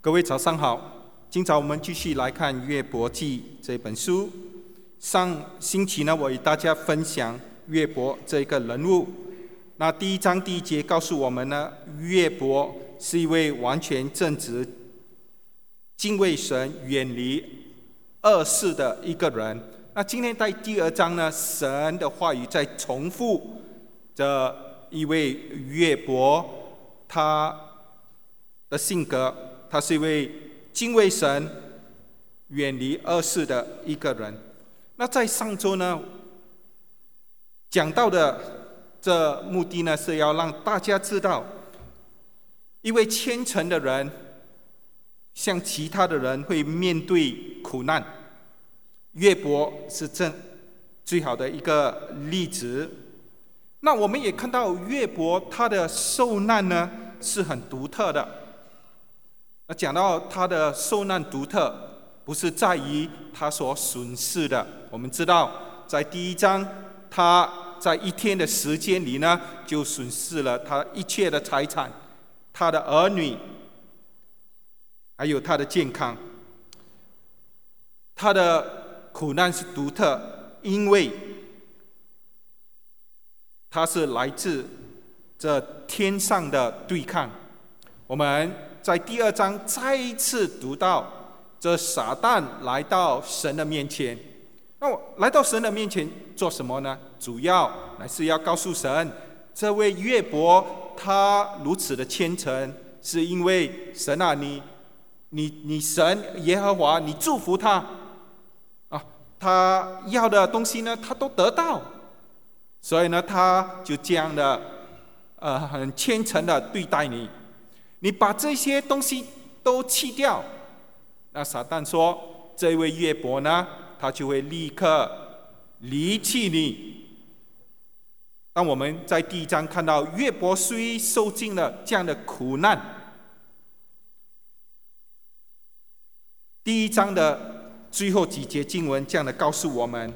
各位早上好，今早我们继续来看约伯记这本书。上星期呢，我与大家分享约伯这个人物。那第一章第一节告诉我们呢，约伯是一位完全正直、敬畏神、远离恶事的一个人。那今天在第二章呢，神的话语在重复这一位约伯他的性格。他是一位敬畏神、远离恶事的一个人。那在上周呢，讲到的这目的呢，是要让大家知道，一位虔诚的人，像其他的人会面对苦难。约伯是最好的一个例子。那我们也看到约伯他的受难呢，是很独特的。那讲到他的受难独特，不是在于他所损失的。我们知道，在第一章，他在一天的时间里呢，就损失了他一切的财产、他的儿女，还有他的健康。他的苦难是独特，因为他是来自这天上的对抗。我们在第二章再一次读到，这撒旦来到神的面前。那我来到神的面前做什么呢？主要乃是要告诉神，这位约伯他如此的虔诚，是因为神啊，你神耶和华，你祝福他啊，他要的东西呢，他都得到，所以呢，他就这样的很虔诚的对待你。你把这些东西都弃掉，那撒旦说，这位约伯呢，他就会立刻离弃你。当我们在第一章看到约伯虽受尽了这样的苦难，第一章的最后几节经文这样的告诉我们，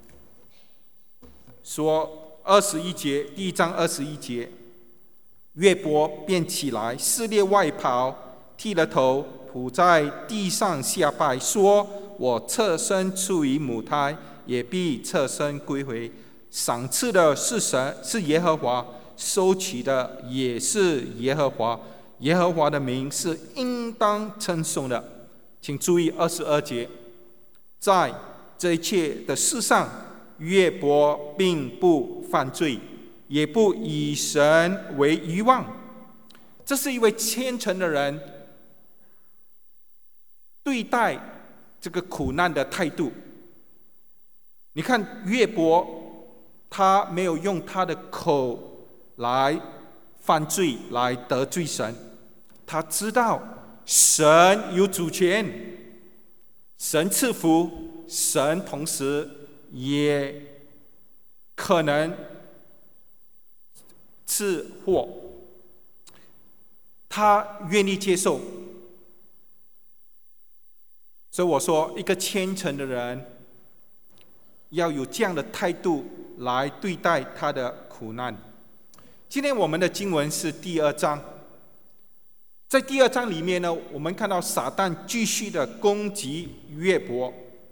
说21节，第一章21节。约伯便起来，撕裂外袍，剃了头，仆在地上下拜，说：我侧身出于母胎，也必侧身归回。赏赐的是神，是耶和华；收取的也是耶和华。耶和华的名是应当称颂的。请注意22节，在这一切的事上，约伯并不犯罪，也不以神为愚妄。这是一位虔诚的人对待这个苦难的态度。你看约伯，他没有用他的口来犯罪，来得罪神。他知道神有主权，神赐福，神同时也可能赐祸，他愿意接受。所以我说，一个虔诚的人要有这样的态度来对待他的苦难。今天我们的经文是第二章，在第二章里面呢，我们看到撒旦继续的攻击约伯。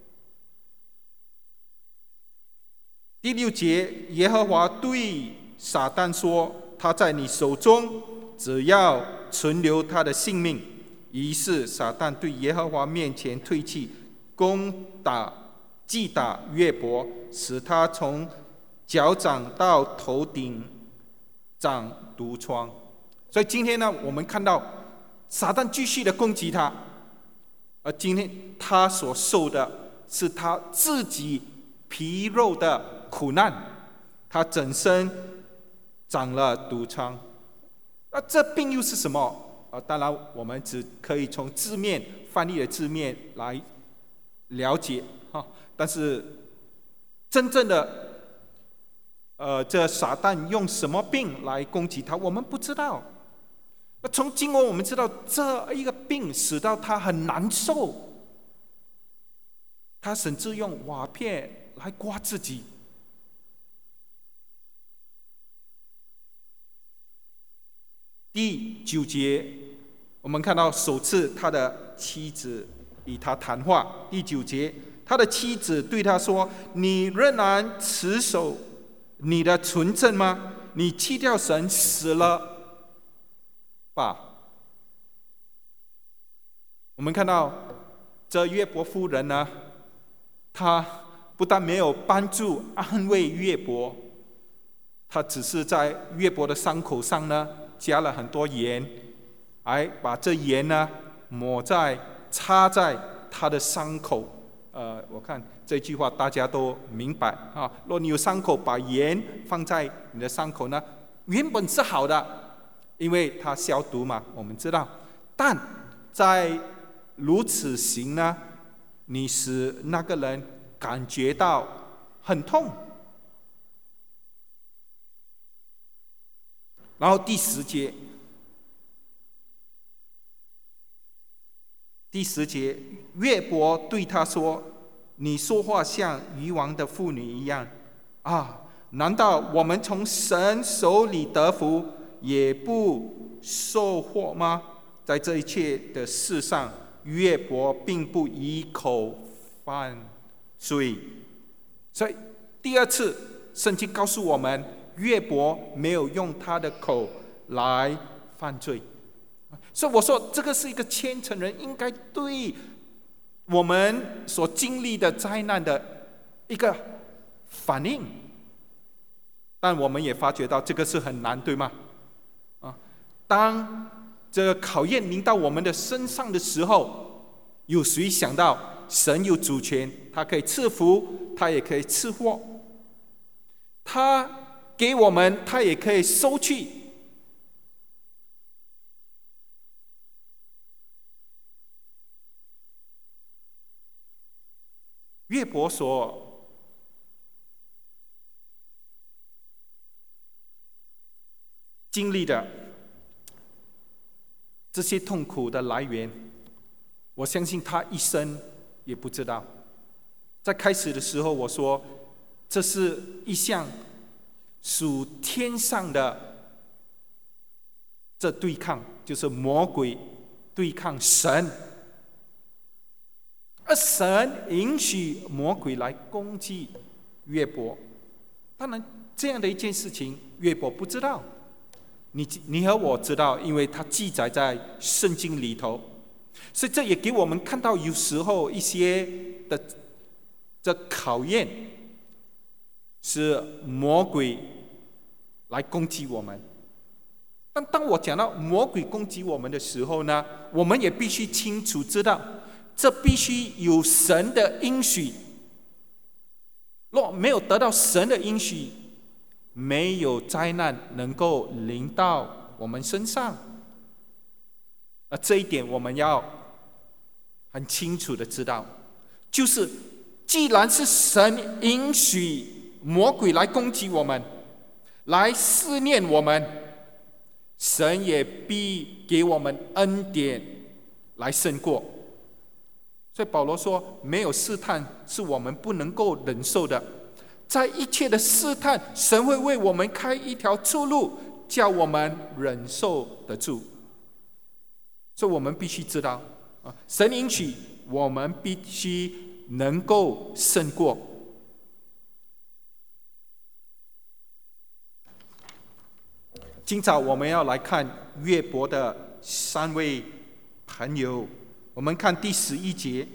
第6节，耶和华对撒旦说：他在你手中，只要存留他的性命。于是撒旦对耶和华面前退去，击打约伯，使他从脚掌到头顶长毒疮。所以今天呢，我们看到撒旦继续的攻击他，而今天他所受的是他自己皮肉的苦难，他整身长了毒疮。那这病又是什么？当然我们只可以从字面翻译的字面来了解，但是真正的这撒旦用什么病来攻击他，我们不知道。那从经文我们知道，这一个病使到他很难受，他甚至用瓦片来刮自己。第9节， 我们看到首次他的妻子与他谈话，第9节，他的妻子对他说：“你仍然持守你的纯正吗？你弃掉神，死了吧？”我们看到这约伯夫人呢，她不但没有帮助安慰约伯，她只是在约伯的伤口上呢加了很多盐，还把这盐呢擦在他的伤口。我看这句话大家都明白啊。若你有伤口，把盐放在你的伤口呢，原本是好的，因为它消毒嘛，我们知道。但在如此行呢，你使那个人感觉到很痛。然后第10节，约伯对他说：“你说话像渔网的妇女一样啊！难道我们从神手里得福，也不受祸吗？”在这一切的事上，约伯并不以口犯罪。所以第2次，圣经告诉我们，约伯没有用他的口来犯罪。所以我说，这个是一个虔诚人应该对我们所经历的灾难的一个反应。但我们也发觉到这个是很难，对吗？当这个考验临到我们的身上的时候，有谁想到神有主权，他可以赐福，他也可以赐祸，他给我们，他也可以收去。约伯所经历的这些痛苦的来源，我相信他一生也不知道。在开始的时候我说，这是一项属天上的这对抗，就是魔鬼对抗神，而神允许魔鬼来攻击约伯。当然这样的一件事情约伯不知道，你和我知道，因为它记载在圣经里头。所以这也给我们看到，有时候一些的这考验是魔鬼来攻击我们。但当我讲到魔鬼攻击我们的时候呢，我们也必须清楚知道，这必须有神的应许。若没有得到神的应许，没有灾难能够临到我们身上。这一点我们要很清楚的知道，就是既然是神允许魔鬼来攻击我们，来试炼我们，神也必给我们恩典来胜过。所以保罗说，没有试探是我们不能够忍受的，在一切的试探，神会为我们开一条出路，叫我们忍受得住。所以我们必须知道，神允许，我们必须能够胜过。今早我们要来看约伯的3位朋友。我们看第11节，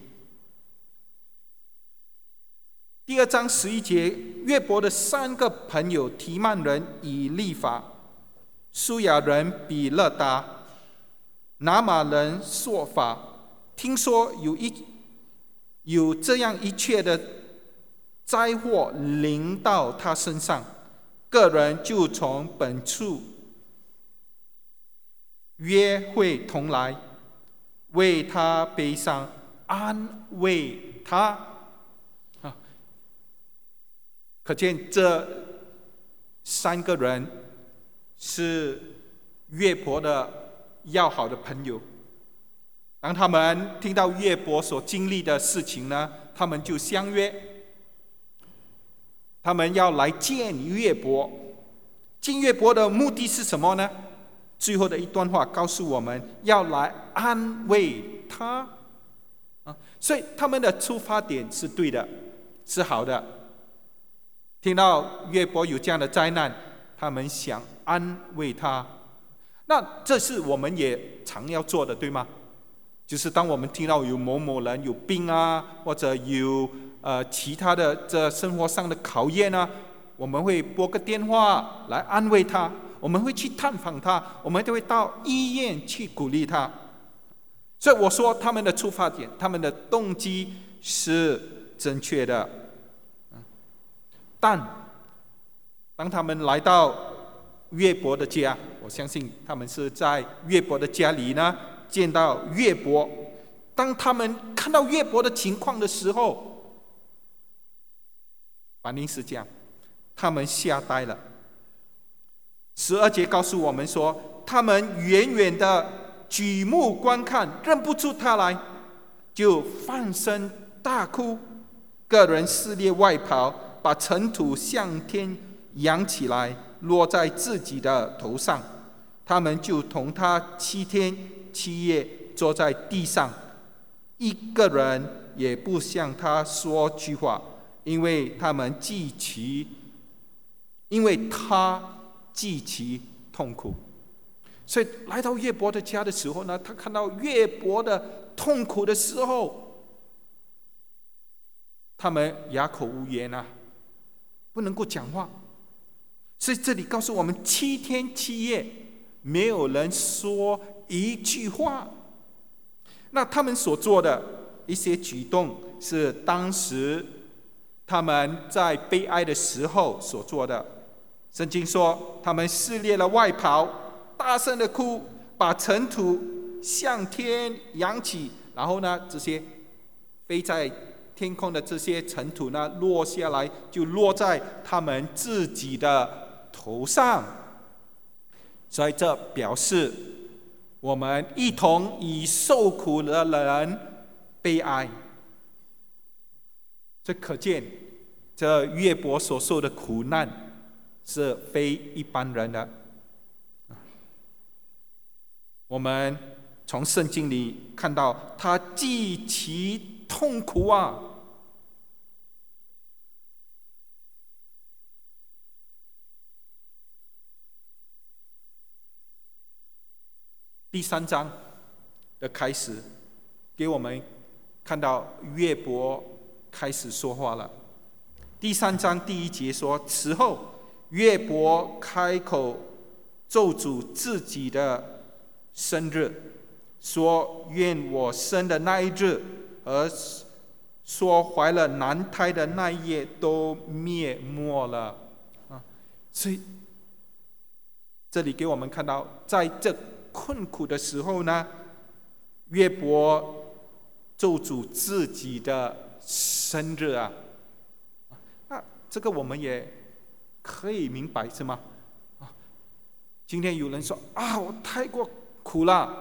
第2章11节，约伯的3个朋友，提曼人以利法、舒亚人比勒达、拿玛人朔法，听说有这样一切的灾祸临到他身上，个人就从本处约会同来，为他悲伤，安慰他。可见这3个人是约伯的要好的朋友。当他们听到约伯所经历的事情呢，他们就相约，他们要来见约伯。见约伯的目的是什么呢？ 最后的一段话告诉我们要来安慰他所以他们的出发点是对的，是好的。听到约伯有这样的灾难，他们想安慰他。那这是我们也常要做的，对吗？就是当我们听到有某某人有病或者有其他的这生活上的考验我们会拨个电话来安慰他，我们会去探访他，我们都会到医院去鼓励他。所以我说他们的出发点，他们的动机是正确的。但当他们来到约伯的家，我相信他们是在约伯的家里见到约伯。当他们看到约伯的情况的时候，反应是这样，他们吓呆了。12节告诉我们说，他们远远的举目观看，认不出他来，就放声大哭，个人撕裂外袍，把尘土向天扬起来，落在自己的头上。他们就同他7天7夜坐在地上，一个人也不向他说句话，因为他极其痛苦。所以来到约伯的家的时候呢，他看到约伯的痛苦的时候，他们哑口无言不能够讲话。所以这里告诉我们，7天7夜没有人说一句话。那他们所做的一些举动，是当时他们在悲哀的时候所做的。圣经说，他们撕裂了外袍，大声的哭，把尘土向天扬起，然后这些飞在天空的这些尘土落下来，就落在他们自己的头上。所以这表示我们一同以受苦的人悲哀。这可见这约伯所受的苦难是非一般人的。我们从圣经里看到他极其痛苦第3章的开始，给我们看到约伯开始说话了。第3章第1节说，此后约伯开口咒诅自己的生日，说愿我生的那一日和说怀了男胎的那一夜都灭没了所以这里给我们看到，在这困苦的时候约伯咒诅自己的生日这个我们也可以明白，是吗？今天有人说我太过苦了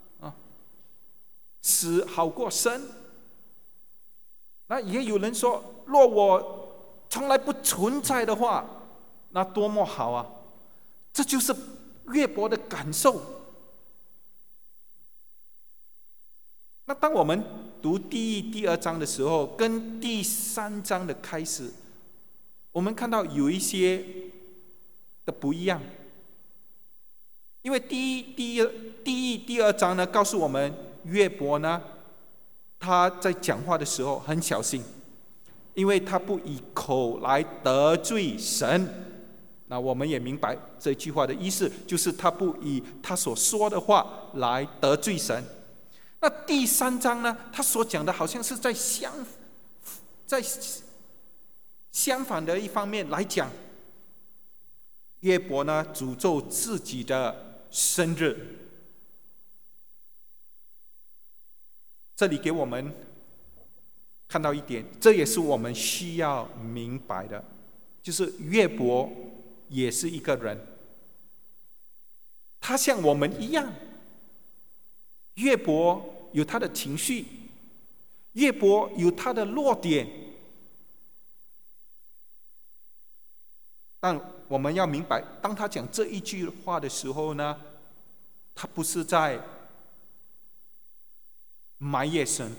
死好过生。那也有人说，若我从来不存在的话，那多么好这就是约伯的感受。那当我们读第1、第2章的时候，跟第3章的开始，我们看到有一些的不一样。因为第一、第2章告诉我们约伯他在讲话的时候很小心，因为他不以口来得罪神。那我们也明白这句话的意思，就是他不以他所说的话来得罪神。那第3章他所讲的好像是在相反的一方面来讲，约伯诅咒自己的生日。这里给我们看到一点，这也是我们需要明白的，就是约伯也是一个人，他像我们一样。约伯有他的情绪，约伯有他的弱点，但我们要明白，当他讲这一句话的时候他不是在埋怨神，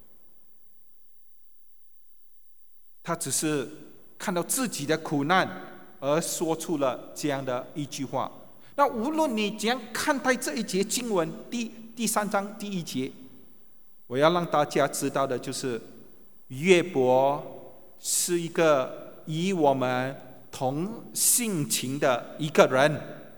他只是看到自己的苦难而说出了这样的一句话。那无论你怎样看待这一节经文，第3章第1节，我要让大家知道的就是，约伯是一个与我们同性情的一个人。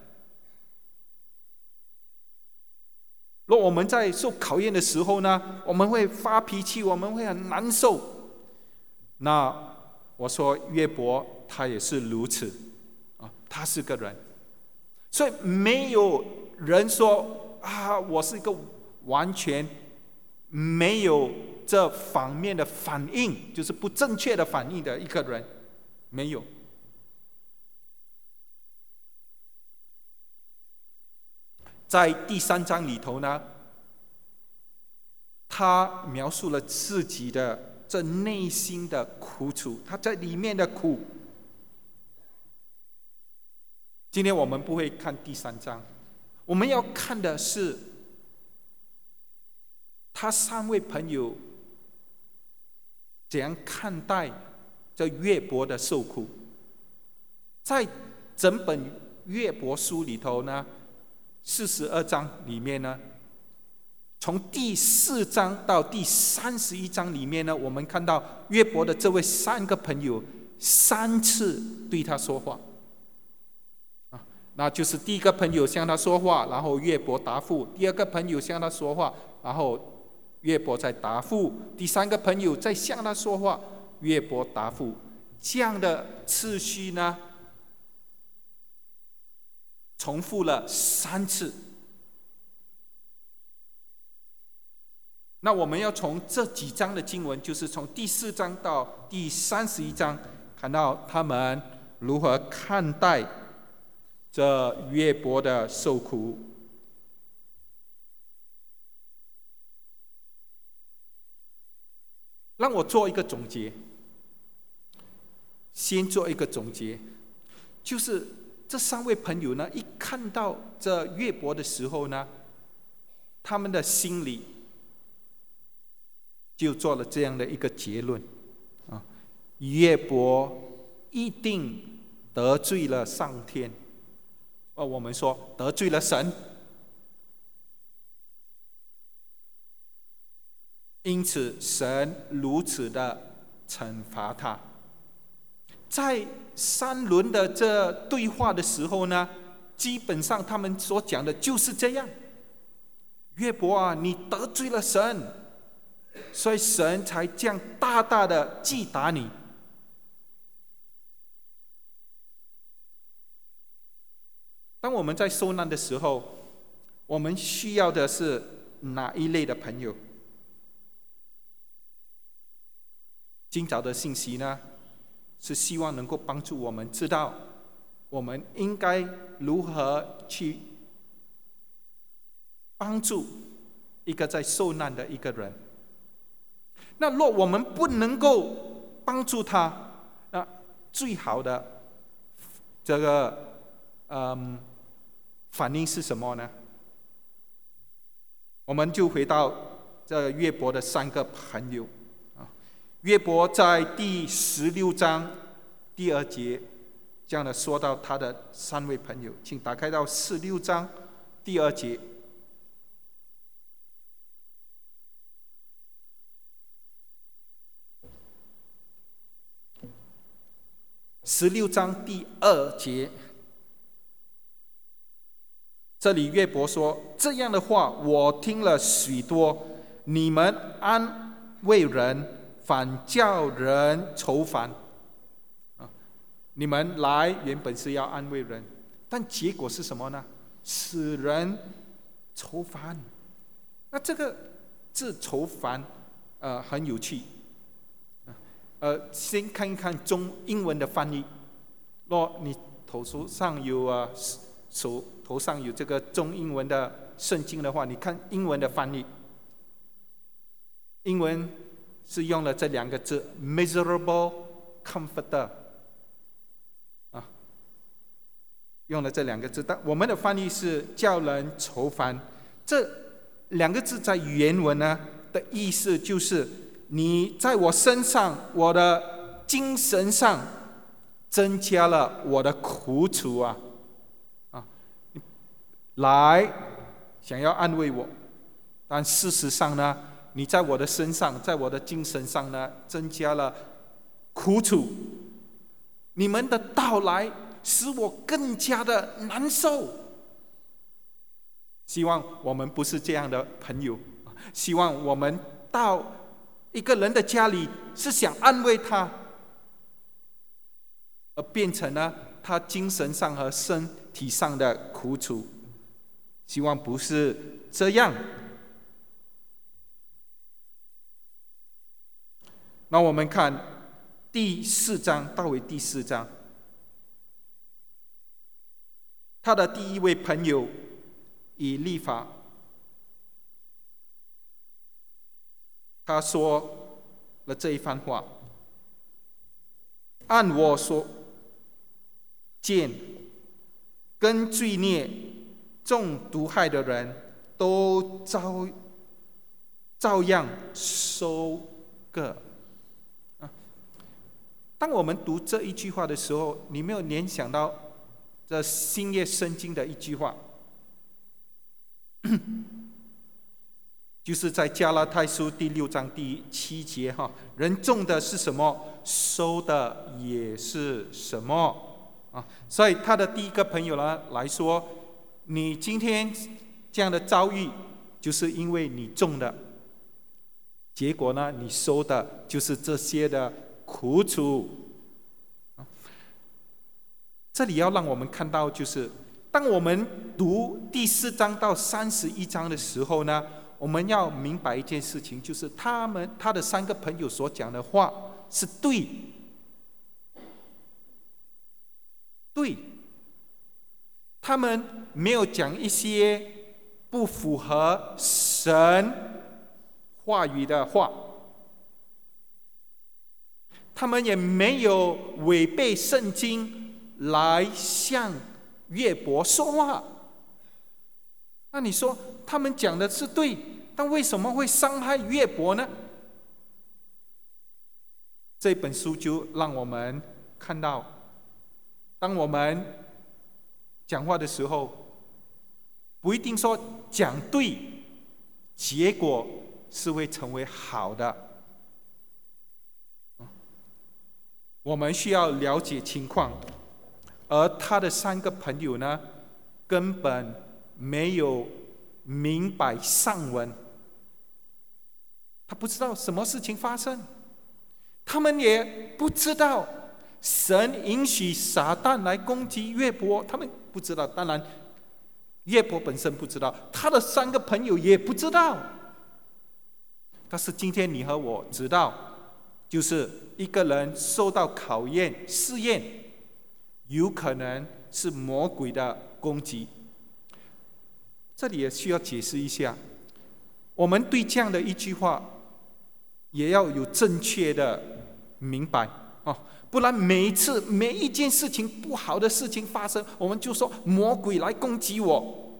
若我们在受考验的时候呢，我们会发脾气，我们会很难受。那我说约伯他也是如此啊，他是个人，所以没有人说啊，我是一个完全没有这方面的反应，就是不正确的反应的一个人，没有。在第3章里头呢，他描述了自己的这内心的苦楚，他在里面的苦。今天我们不会看第3章，我们要看的是他3位朋友怎样看待这约伯的受苦。在整本约伯书里头呢，42章里面呢，从第4章到第31章里面呢，我们看到约伯的这位3个朋友3次对他说话，那就是第一个朋友向他说话，然后约伯答复；第二个朋友向他说话，然后约伯再答复；第3个朋友再向他说话，约伯答复。这样的次序呢，重复了3次。那我们要从这几章的经文，就是从第4章到第31章，看到他们如何看待这约伯的受苦。让我做一个总结，先做一个总结，就是这3位朋友呢，一看到这约伯的时候呢，他们的心里就做了这样的一个结论啊：约伯一定得罪了上天，我们说得罪了神，因此神如此的惩罚他。在3轮的这对话的时候呢，基本上他们所讲的就是这样：约伯啊，你得罪了神，所以神才这样大大的击打你。当我们在受难的时候，我们需要的是哪一类的朋友？今早的信息呢，是希望能够帮助我们知道我们应该如何去帮助一个在受难的一个人。那若我们不能够帮助他，那最好的这个反应是什么呢？我们就回到这约伯的3个朋友。约伯在第16章第2节这样的说到他的3位朋友，请打开到16章第2节。16章第2节，这里约伯说：这样的话我听了许多，你们安慰人，反叫人愁烦。你们来原本是要安慰人，但结果是什么呢？使人愁烦。那这个字愁烦很有趣。先看一看英文的翻译。若你头上有头上有这个中英文的圣经的话，你看英文的翻译。英文是用了这2个字 miserable comforter。 用了这两个字，但我们的翻译是叫人愁烦。这两个字在原文呢的意思就是，你在我身上，我的精神上增加了我的苦楚啊，来想要安慰我，但事实上呢，你在我的身上，在我的精神上呢，增加了苦楚。你们的到来使我更加的难受。希望我们不是这样的朋友，希望我们到一个人的家里是想安慰他，而变成了他精神上和身体上的苦楚。希望不是这样。那我们看第4章，大卫第4章，他的第一位朋友以利法，他说了这一番话：按我所见，跟罪孽、中毒害的人都照样收割。当我们读这一句话的时候，你没有联想到这新约圣经的一句话，就是在加拉太书第6章第7节哈，人种的是什么，收的也是什么啊。所以他的第一个朋友呢来说，你今天这样的遭遇，就是因为你种的，结果呢，你收的就是这些的苦楚。这里要让我们看到，就是当我们读第4章到31章的时候呢，我们要明白一件事情，就是他的3个朋友所讲的话是对，他们没有讲一些不符合神话语的话，他们也没有违背圣经来向约伯说话。那你说他们讲的是对，但为什么会伤害约伯呢？这本书就让我们看到，当我们讲话的时候，不一定说讲对，结果是会成为好的。我们需要了解情况，而他的3个朋友呢，根本没有明白上文，他不知道什么事情发生，他们也不知道神允许撒旦来攻击约伯，他们不知道。当然约伯本身不知道，他的3个朋友也不知道。但是今天你和我知道，就是一个人受到考验、试验，有可能是魔鬼的攻击。这里也需要解释一下，我们对这样的一句话也要有正确的明白哦，不然每一件事情不好的事情发生，我们就说魔鬼来攻击我。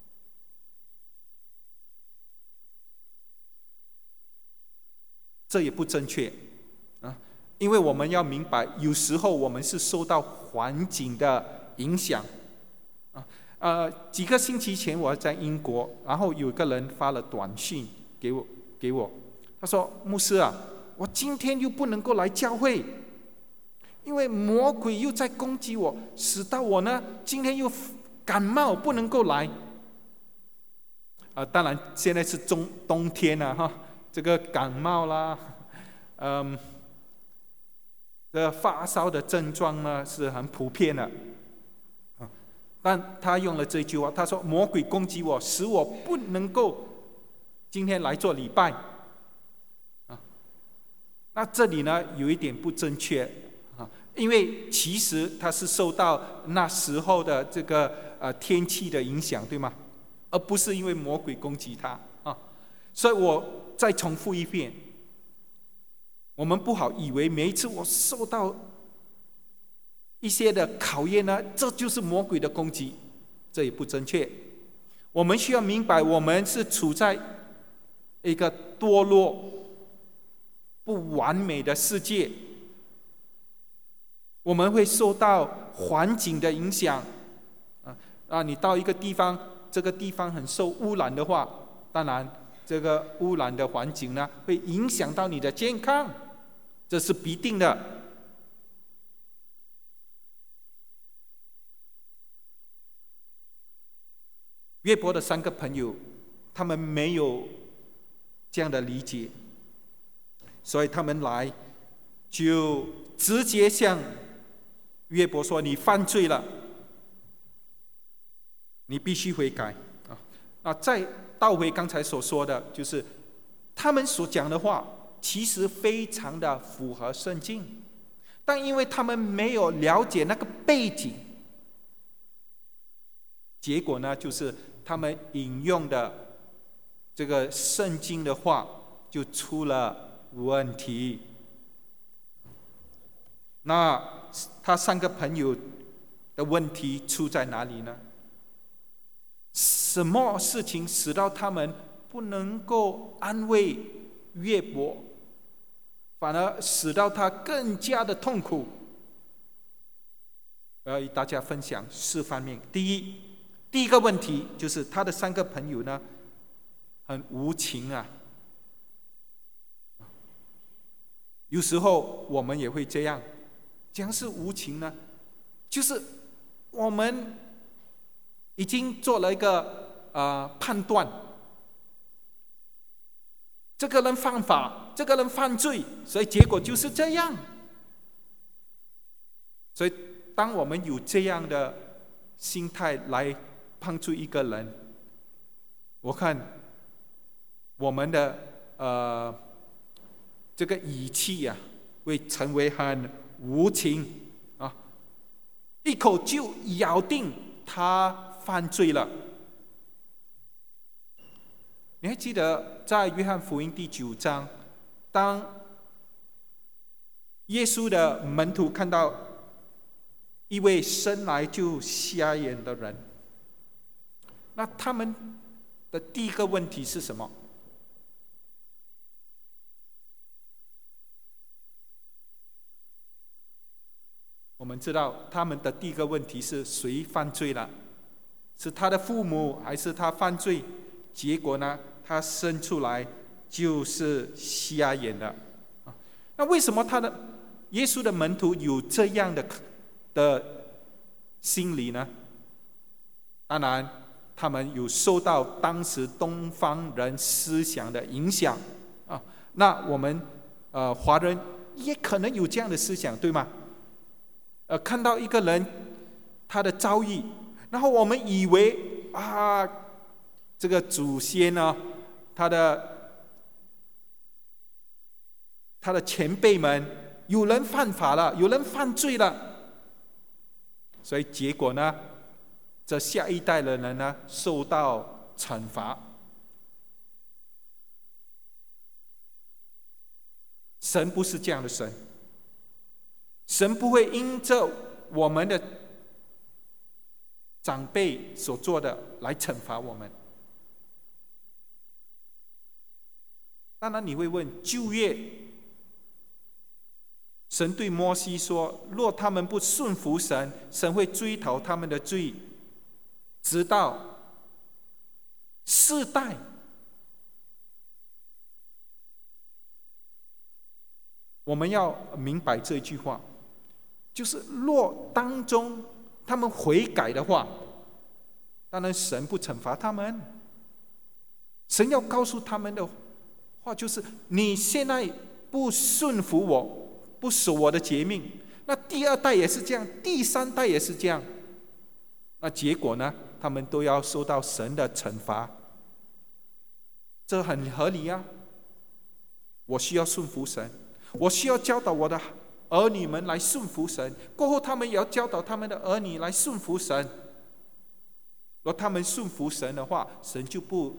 这也不正确啊，因为我们要明白，有时候我们是受到环境的影响几个星期前我在英国，然后有个人发了短信给我，他说：牧师啊，我今天又不能够来教会，因为魔鬼又在攻击我，使到我呢今天又感冒不能够来。当然现在是冬天了哈，这个感冒啦，这发烧的症状呢是很普遍的。但他用了这句话，他说魔鬼攻击我，使我不能够今天来做礼拜那这里呢有一点不正确因为其实他是受到那时候的这个天气的影响，对吗？而不是因为魔鬼攻击他所以我再重复一遍，我们不好以为每一次我受到一些的考验呢，这就是魔鬼的攻击，这也不正确。我们需要明白，我们是处在一个堕落、不完美的世界，我们会受到环境的影响。你到一个地方，这个地方很受污染的话，当然这个污染的环境呢，会影响到你的健康，这是必定的。约伯的3个朋友，他们没有这样的理解，所以他们来就直接向约伯说：“你犯罪了，你必须悔改。”再倒回刚才所说的，就是他们所讲的话，其实非常的符合圣经，但因为他们没有了解那个背景，结果呢，就是他们引用的这个圣经的话就出了问题。那他3个朋友的问题出在哪里呢？什么事情使到他们不能够安慰约伯，反而使到他更加的痛苦？我要与大家分享4方面。第一个问题就是他的3个朋友呢，很无情啊。有时候我们也会这样，怎样是无情呢？就是我们已经做了一个判断，这个人犯法，这个人犯罪，所以结果就是这样。所以当我们有这样的心态来帮助一个人，我看我们的这个语气啊，会成为很无情啊，一口就咬定他犯罪了。你还记得在约翰福音第9章，当耶稣的门徒看到一位生来就瞎眼的人，那他们的第一个问题是什么？我们知道他们的第一个问题是谁犯罪了？是他的父母还是他犯罪？结果呢，他生出来就是瞎眼的。那为什么耶稣的门徒有这样的心理呢？当然，他们有受到当时东方人思想的影响啊。那我们华人也可能有这样的思想，对吗？看到一个人他的遭遇，然后我们以为这个祖先呢，他的前辈们有人犯法了，有人犯罪了，所以结果呢，这下一代的人呢受到惩罚。神不是这样的神，神不会因着我们的长辈所做的来惩罚我们。当然你会问，旧约神对摩西说，若他们不顺服神，神会追讨他们的罪，直到4代。我们要明白这句话，就是若当中他们悔改的话，当然神不惩罚他们。神要告诉他们的话就是：你现在不顺服我，不守我的诫命，那第2代也是这样，第3代也是这样。那结果呢？他们都要受到神的惩罚，这很合理啊。我需要顺服神，我需要教导我的儿女们来顺服神，过后他们也要教导他们的儿女来顺服神。若他们顺服神的话，神就不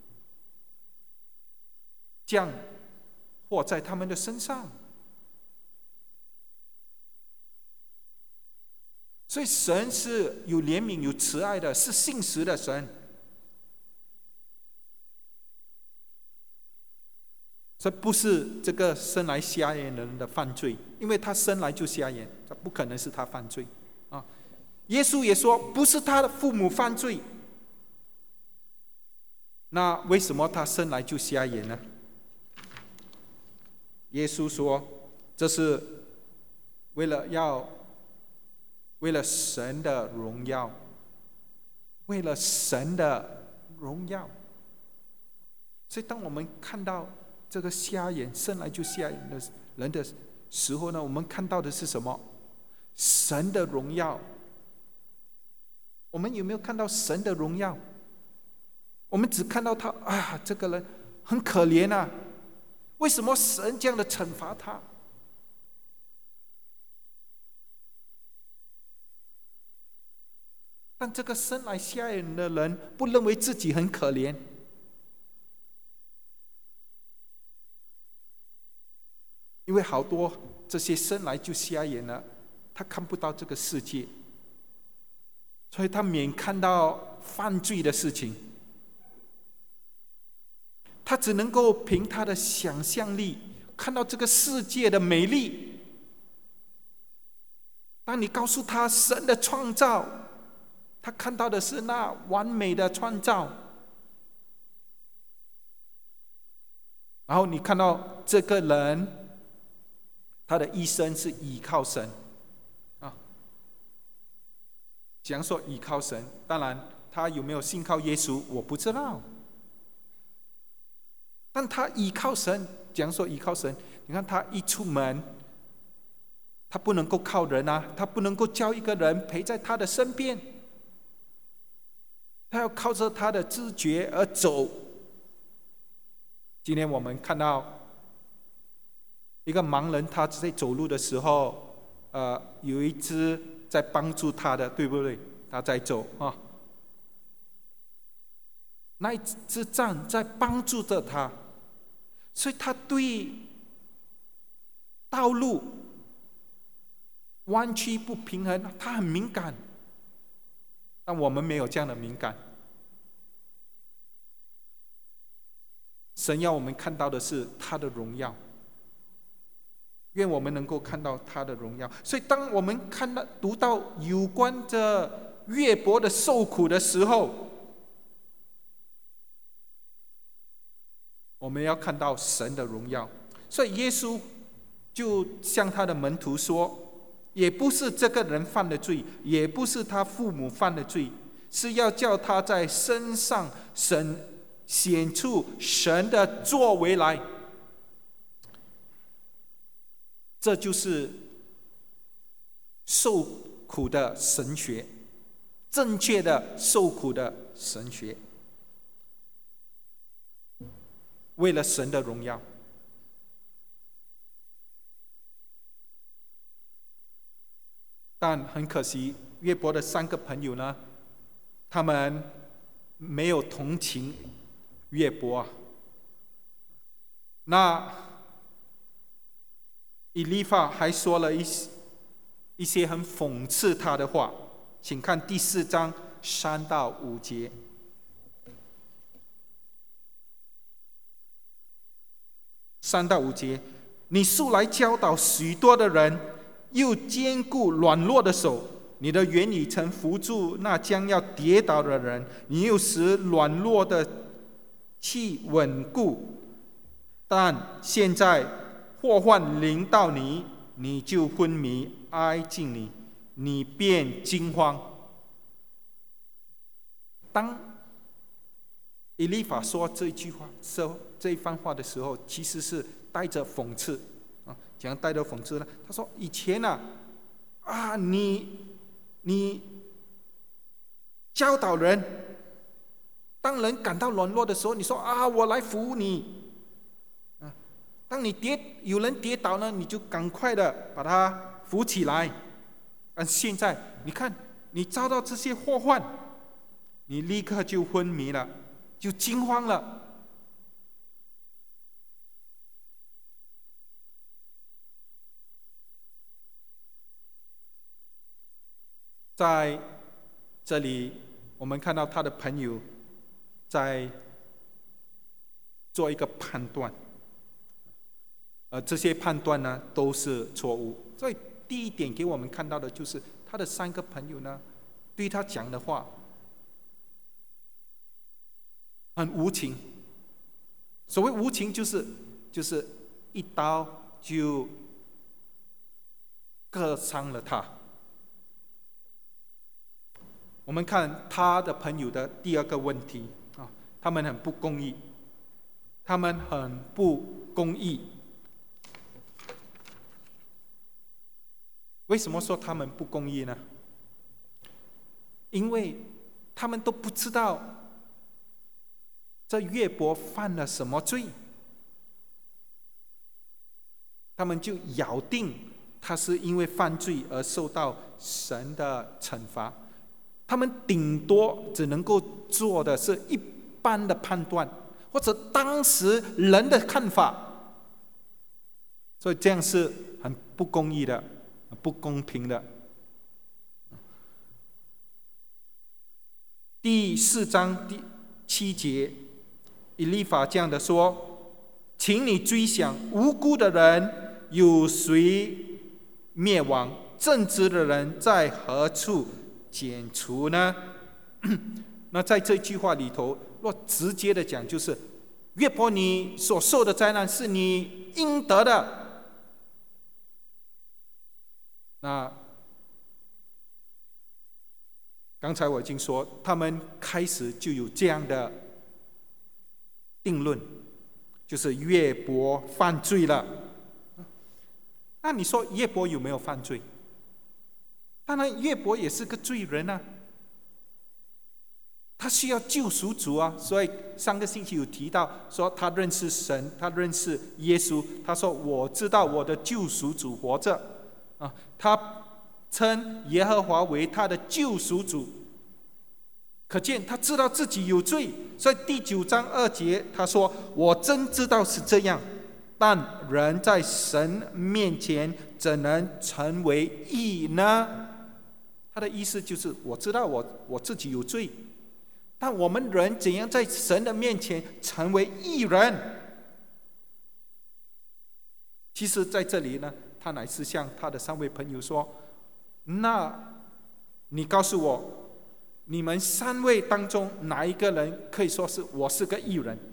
降祸在他们的身上。 所以神是有怜悯、有慈爱的，是信实的神。这不是这个生来瞎眼的人的犯罪，因为他生来就瞎眼，这不可能是他犯罪啊。耶稣也说，不是他的父母犯罪，那为什么他生来就瞎眼呢？耶稣说，这是为了神的荣耀，为了神的荣耀。所以，当我们看到这个瞎眼生来就瞎眼的人的时候呢，我们看到的是什么？神的荣耀。我们有没有看到神的荣耀？我们只看到他这个人很可怜啊，为什么神这样的惩罚他？但这个生来瞎眼的人不认为自己很可怜，因为好多这些生来就瞎眼了，他看不到这个世界，所以他免看到犯罪的事情，他只能够凭他的想象力看到这个世界的美丽。当你告诉他神的创造，他看到的是那完美的创造，然后你看到这个人他的一生是依靠神啊。讲说依靠神，当然他有没有信靠耶稣我不知道，但他依靠神，讲说依靠神，你看他一出门，他不能够靠人啊，他不能够叫一个人陪在他的身边，他要靠着他的知觉而走。今天我们看到一个盲人，他在走路的时候，有一只在帮助他的，对不对？他在走啊，那一只杖在帮助着他，所以他对道路弯曲不平衡，他很敏感。但我们没有这样的敏感。神要我们看到的是他的荣耀，愿我们能够看到他的荣耀。所以当我们读到有关这约伯的受苦的时候，我们要看到神的荣耀。所以耶稣就向他的门徒说，也不是这个人犯的罪，也不是他父母犯的罪，是要叫他在身上显出神的作为来。这就是受苦的神学，正确的受苦的神学，为了神的荣耀。但很可惜，约伯的3个朋友呢，他们没有同情约伯啊。那以利法还说了一些很讽刺他的话，请看第4章3到5节。3到5节，你素来教导许多的人，又坚固软弱的手，你的言语曾扶住那将要跌倒的人，你又使软弱的气稳固。但现在祸患临到你，你就昏迷挨近你，你便惊慌。当以利法说这一番话的时候，其实是带着讽刺啊。怎样带着讽刺呢？他说：“以前你教导人，当人感到软弱的时候，你说我来扶你。当有人跌倒呢，你就赶快的把他扶起来。但现在你看，你遭到这些祸患，你立刻就昏迷了，就惊慌了。” 在这里我们看到他的朋友在做一个判断，这些判断呢都是错误。所以第一点给我们看到的就是他的3个朋友呢对他讲的话很无情。所谓无情就是一刀就割伤了他。我们看他的朋友的第2个问题啊，他们很不公义，他们很不公义。为什么说他们不公义呢？因为他们都不知道这约伯犯了什么罪，他们就咬定他是因为犯罪而受到神的惩罚。他们顶多只能够做的是一般的判断，或者当时人的看法，所以这样是很不公义的、不公平的。第4章第7节，以利法这样的说：请你追想无辜的人有谁灭亡，正直的人在何处剪除呢？那在这句话里头，若直接的讲，就是约伯你所受的灾难是你应得的。那刚才我已经说，他们开始就有这样的定论，就是约伯犯罪了。那你说约伯有没有犯罪？当然，约伯也是个罪人啊，他需要救赎主啊。所以上个星期有提到说，他认识神，他认识耶稣。他说：“我知道我的救赎主活着。”啊，他称耶和华为他的救赎主，可见他知道自己有罪。所以第9章2节他说：“我真知道是这样，但人在神面前怎能成为义呢？”他的意思就是我知道我自己有罪，但我们人怎样在神的面前成为义人？其实在这里呢，他乃是向他的3位朋友说：那你告诉我，你们3位当中哪一个人可以说是我是个义人？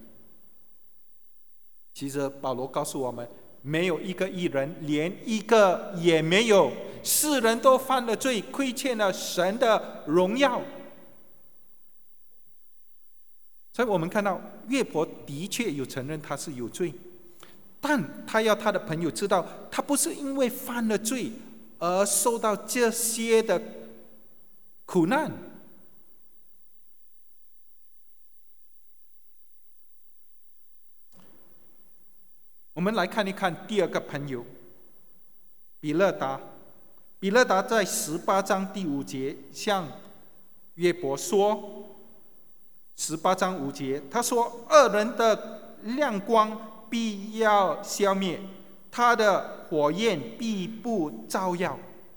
其实保罗告诉我们，没有一个义人，连一个也没有。世人都犯了罪，亏欠了神的荣耀。所以我们看到约伯的确有承认他是有罪，但他要他的朋友知道，他不是因为犯了罪而受到这些的苦难。我们来看一看第2个朋友比勒达。比勒达在18章第5节向约伯说，18章5节他说：“恶人的亮光必要消灭，他的火焰必不照耀。”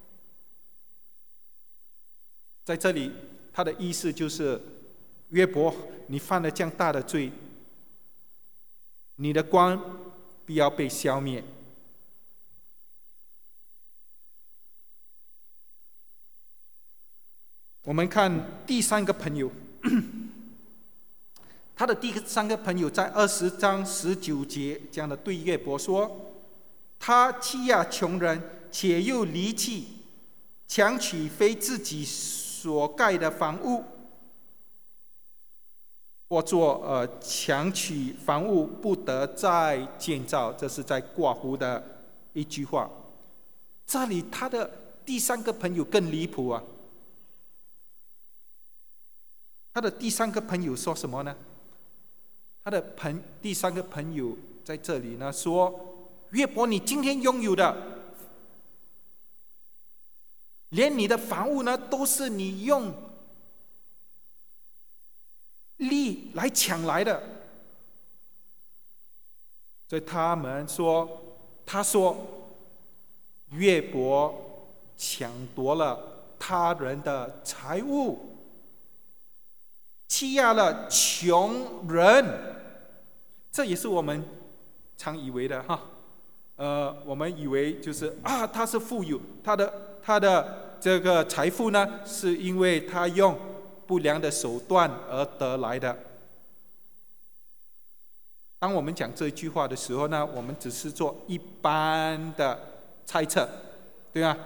在这里他的意思就是，约伯你犯了这样大的罪，你的光必要被消灭。我们看第3个朋友，他的第3个朋友在20章19节这样的对约伯说：“他欺压穷人，且又离弃，强取非自己所盖的房屋，或作强取房屋不得再建造。”这是在括弧的一句话。这里他的第3个朋友更离谱啊！他的第3个朋友说什么呢？他的第3个朋友在这里呢说：“约伯，你今天拥有的，连你的房屋呢，都是你用力来抢来的。”所以他说约伯抢夺了他人的财物，欺压了穷人。这也是我们常以为的哈。我们以为就是他是富有，他的这个财富呢，是因为他用不良的手段而得来的。当我们讲这句话的时候呢，我们只是做一般的猜测，对吧？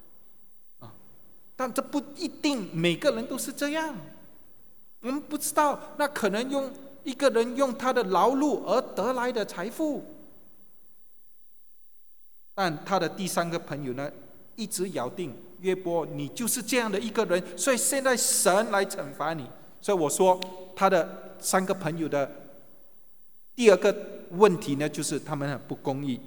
但这不一定每个人都是这样。我们不知道，那可能一个人用他的劳碌而得来的财富，但他的第三个朋友呢，一直咬定约伯你就是这样的一个人，所以现在神来惩罚你。所以我说他的三个朋友的第二个问题呢，就是他们很不公义，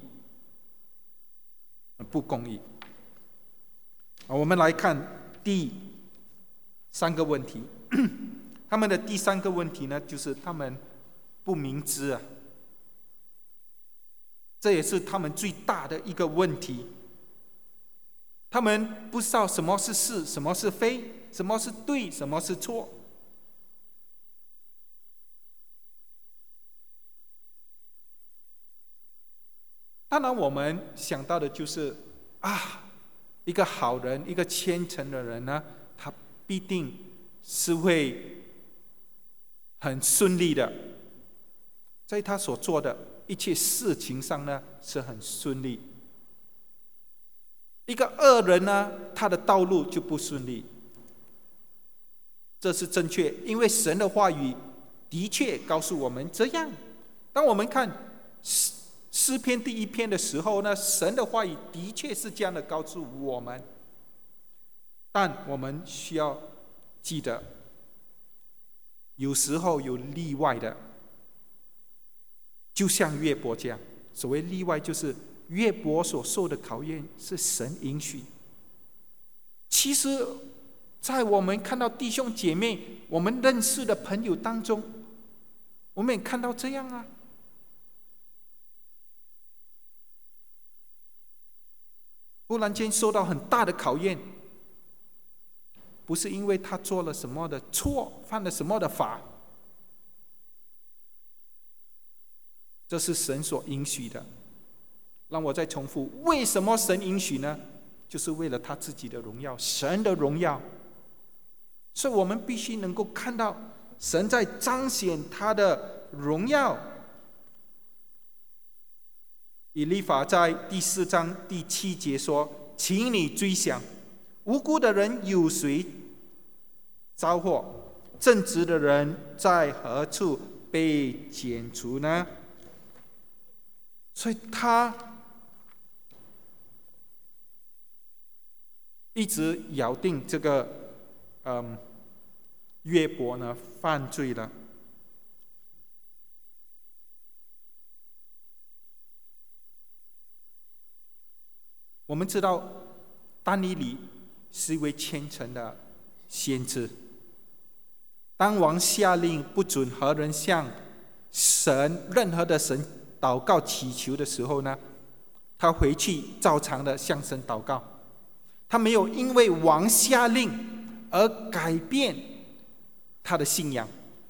很不公义。我们来看第三个问题，他们的第三个问题呢，就是他们不明知啊，这也是他们最大的一个问题。他们不知道什么是是，什么是非，什么是对，什么是错。当然，我们想到的就是一个好人，一个虔诚的人呢，他必定是会很顺利的，在他所做的一切事情上呢，是很顺利。一个恶人呢，他的道路就不顺利。这是正确，因为神的话语的确告诉我们这样。当我们看诗篇第1篇的时候呢，神的话语的确是这样的告诉我们。但我们需要记得，有时候有例外的，就像约伯这样。所谓例外，就是约伯所受的考验是神允许。其实在我们看到弟兄姐妹，我们认识的朋友当中，我们也看到这样啊。忽然间受到很大的考验，不是因为他做了什么的错，犯了什么的法，这是神所允许的。让我再重复，为什么神允许呢？就是为了他自己的荣耀，神的荣耀。所以我们必须能够看到神在彰显他的荣耀。以利法在第4章第7节说：请你追想，无辜的人有谁遭祸？正直的人在何处被剪除呢？所以他一直咬定这个约伯呢犯罪了。我们知道但以理是一位虔诚的先知。当王下令不准何人向任何的神祷告祈求的时候呢，他回去照常的向神祷告。他没有因为王下令而改变他的信仰，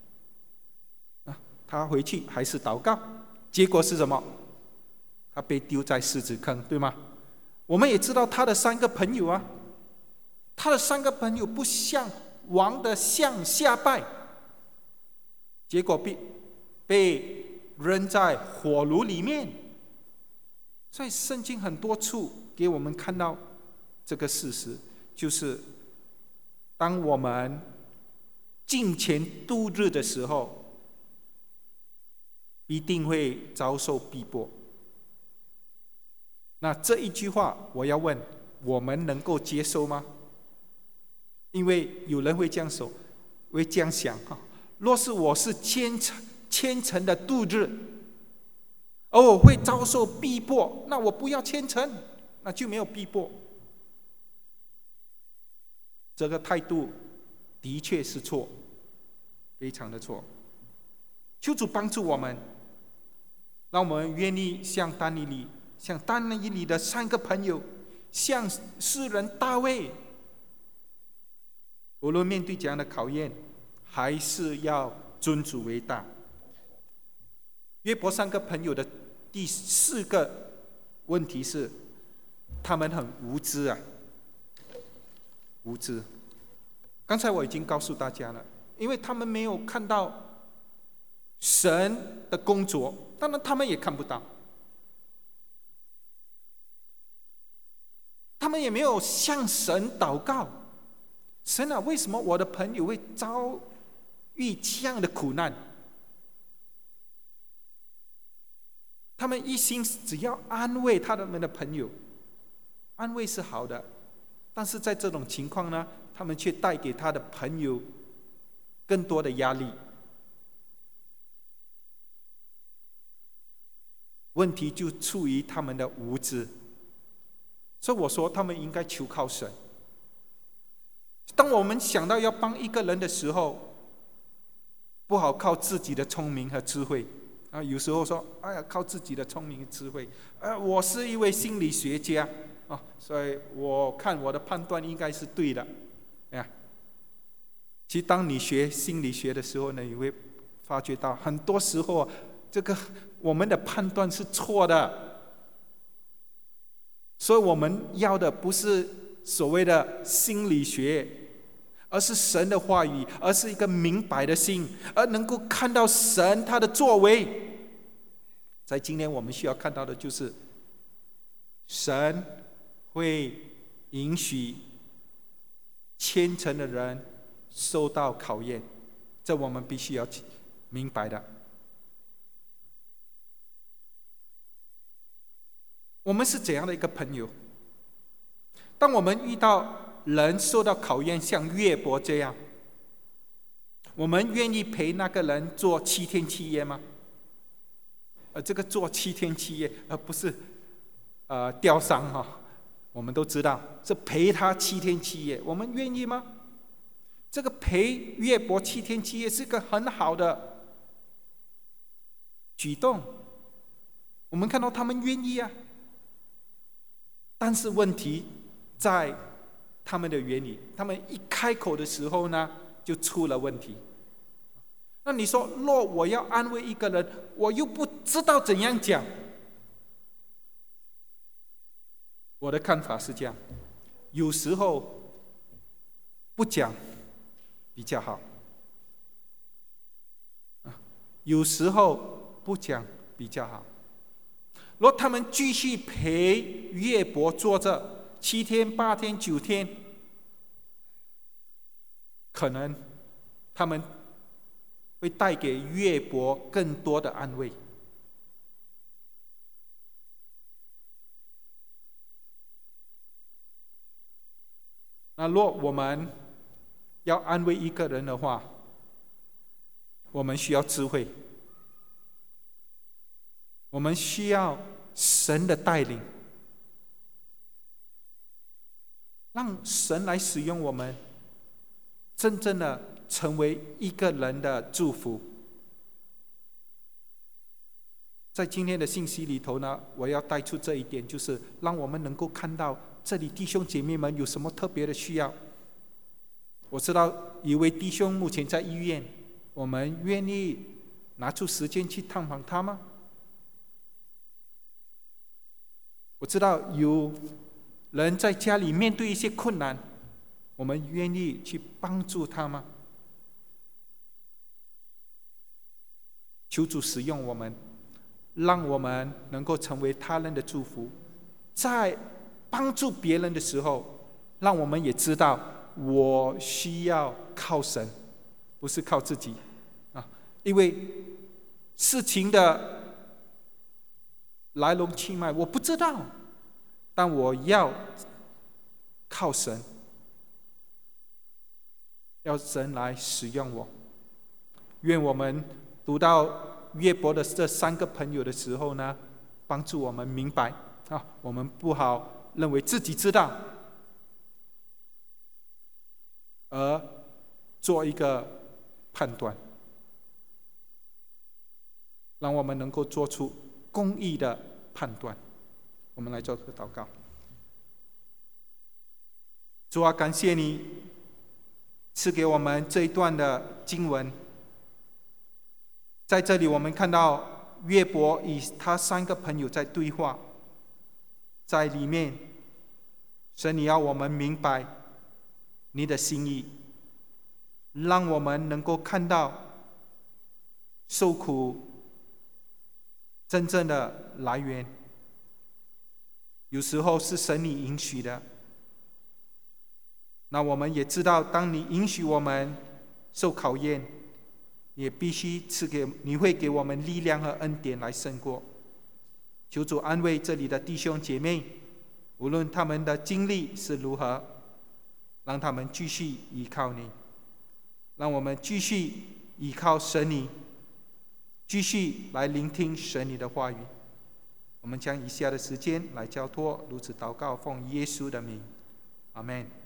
他回去还是祷告。结果是什么？他被丢在狮子坑，对吗？我们也知道他的3个朋友啊，他的3个朋友不向王的像下拜，结果被扔在火炉里面。所以圣经很多处给我们看到这个事实，就是当我们敬虔度日的时候，一定会遭受逼迫。那这一句话我要问，我们能够接受吗？因为有人会这样说，会这样想，若是我是虔诚的度日，而我会遭受逼迫，那我不要虔诚，那就没有逼迫。这个态度的确是错，非常的错。求主帮助我们，让我们愿意像但以理的3个朋友，像诗人大卫， 无论面对这样的考验，还是要尊主为大。约伯3个朋友的第4个问题是，他们很无知啊，无知。刚才我已经告诉大家了，因为他们没有看到神的工作，当然他们也看不到，他们也没有向神祷告，神啊，为什么我的朋友会遭遇这样的苦难？他们一心只要安慰他们的朋友，安慰是好的，但是在这种情况呢，他们却带给他的朋友更多的压力。问题就出于他们的无知，所以我说他们应该求靠神。当我们想到要帮一个人的时候，不好靠自己的聪明和智慧啊！有时候说，哎呀，靠自己的聪明和智慧，我是一位心理学家啊，所以我看我的判断应该是对的，其实当你学心理学的时候呢，你会发觉到很多时候这个我们的判断是错的，所以我们要的不是所谓的心理学，而是神的话语，而是一个明白的心，而能够看到神他的作为。在今天我们需要看到的就是，神会允许虔诚的人受到考验，这我们必须要明白的。我们是怎样的一个朋友？当我们遇到人受到考验，像约伯这样，我们愿意陪那个人做7天7夜吗？这个做7天7夜，而不是吊丧哈。我们都知道，是陪他7天7夜，我们愿意吗？这个陪约伯7天7夜是个很好的举动，我们看到他们愿意啊。但是问题在他们的言语，他们一开口的时候呢，就出了问题。那你说，若我要安慰一个人，我又不知道怎样讲。我的看法是这样，有时候不讲比较好，有时候不讲比较好。若他们继续陪约伯坐着7天8天9天，可能他们会带给约伯更多的安慰。那若我们要安慰一个人的话，我们需要智慧，我们需要神的带领，让神来使用我们，真正的成为一个人的祝福。在今天的信息里头呢，我要带出这一点，就是让我们能够看到这里弟兄姐妹们有什么特别的需要。我知道有一位弟兄目前在医院，我们愿意拿出时间去探访他吗？我知道有人在家里面对一些困难，我们愿意去帮助他吗？求主使用我们，让我们能够成为他人的祝福，在帮助别人的时候，让我们也知道我需要靠神，不是靠自己啊！因为事情的来龙去脉我不知道，但我要靠神，要神来使用我。愿我们读到约伯的这3个朋友的时候呢，帮助我们明白啊，我们不好认为自己知道，而做一个判断，让我们能够做出公义的判断。我们来做个祷告。主啊，感谢你赐给我们这一段的经文。在这里我们看到约伯与他3个朋友在对话，在里面神你要我们明白你的心意，让我们能够看到受苦真正的来源，有时候是神你允许的。那我们也知道，当你允许我们受考验，也必须你会给我们力量和恩典来胜过。求主安慰这里的弟兄姐妹，无论他们的经历是如何，让他们继续依靠你，让我们继续依靠神你，继续来聆听神你的话语。我们将以下的时间来交托，如此祷告，奉耶稣的名，阿们。